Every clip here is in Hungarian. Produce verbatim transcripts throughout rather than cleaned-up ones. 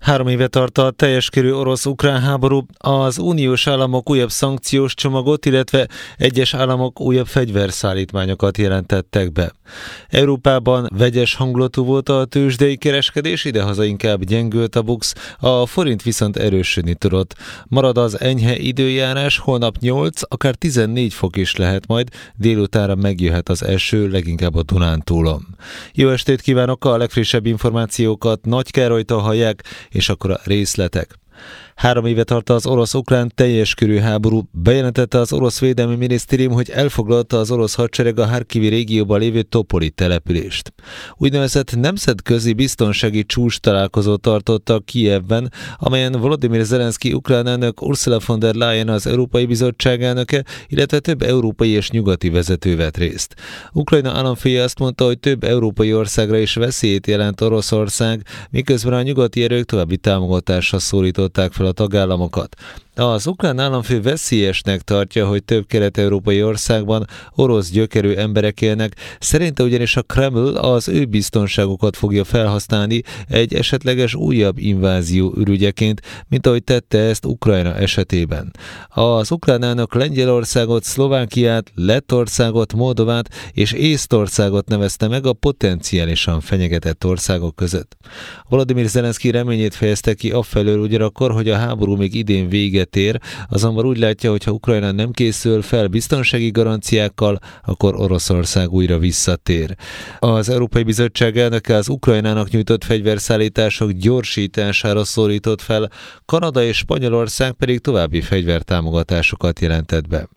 Három éve tart a teljes körű orosz-ukrán háború, az uniós államok újabb szankciós csomagot, illetve egyes államok újabb fegyverszállítmányokat jelentettek be. Európában vegyes hangulatú volt a tőzsdei kereskedés, idehaza inkább gyengült a buksz, a forint viszont erősödni tudott. Marad az enyhe időjárás, holnap nyolc, akár tizennégy fok is lehet majd, délutánra megjöhet az eső, leginkább a Dunántúlon. Jó estét kívánok, a legfrissebb információkat Nagy Károlytól hallják, és akkor a részletek. Három éve tart az orosz-ukrán teljes körű háború. Bejelentette az orosz védelmi minisztérium, hogy elfoglalta az orosz hadsereg a Harkivi régióban lévő Topoli települést. Úgynevezett nemzetközi biztonsági csúcs találkozót tartottak Kijevben, amelyen Volodymyr Zelenszky ukrán elnök, Ursula von der Leyen az Európai Bizottság elnöke, illetve több európai és nyugati vezető vett részt. Ukrajna államfője azt mondta, hogy több európai országra is veszélyt jelent Oroszország, miközben a nyugati erők további támogatásra szólították fel a tagállamokat. Az ukrán államfő veszélyesnek tartja, hogy több kelet-európai országban orosz gyökerű emberek élnek, szerinte ugyanis a Kreml az ő biztonságukat fogja felhasználni egy esetleges újabb invázió ürügyeként, mint ahogy tette ezt Ukrajna esetében. Az ukrán elnök Lengyelországot, Szlovákiát, Lettországot, Moldovát és Észtországot nevezte meg a potenciálisan fenyegetett országok között. Volodymyr Zelenszky reményét fejezte ki afelől ugyanakkor, hogy a háború még idén véget ér, azonban úgy látja, hogy ha Ukrajna nem készül fel biztonsági garanciákkal, akkor Oroszország újra visszatér. Az Európai Bizottság elnöke az Ukrajnának nyújtott fegyverszállítások gyorsítására szólított fel, Kanada és Spanyolország pedig további fegyvertámogatásokat jelentett be.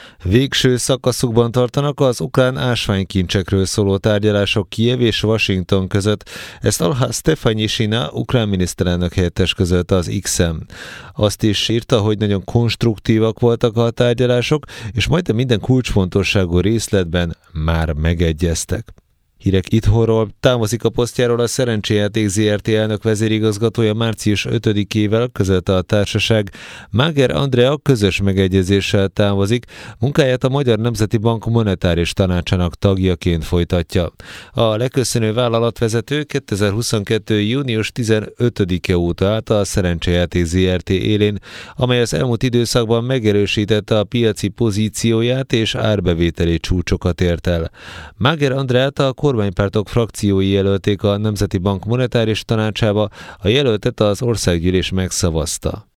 Végső szakaszukban tartanak az ukrán ásványkincsekről szóló tárgyalások Kijev és Washington között. Ezt Olha Stefanishyna, ukrán miniszterelnök helyettes közölte az X-en. Azt is írta, hogy nagyon konstruktívak voltak a tárgyalások, és majdnem minden kulcsfontosságú részletben már megegyeztek. Hírek itthonról. Távozik a posztjáról a Szerencséjáték zé er té elnök vezérigazgatója március ötödikével, közölte a társaság. Máger Andrea közös megegyezéssel távozik, munkáját a Magyar Nemzeti Bank monetáris tanácsának tagjaként folytatja. A leköszönő vállalatvezető kétezer-huszonkettő. június tizenötödike óta állt a Szerencséjáték zé er té élén, amely az elmúlt időszakban megerősítette a piaci pozícióját és árbevételi csúcsokat ért el. Máger Andreát a kormánypártok frakciói jelölték a Nemzeti Bank monetáris tanácsába, a jelöltet az országgyűlés megszavazta.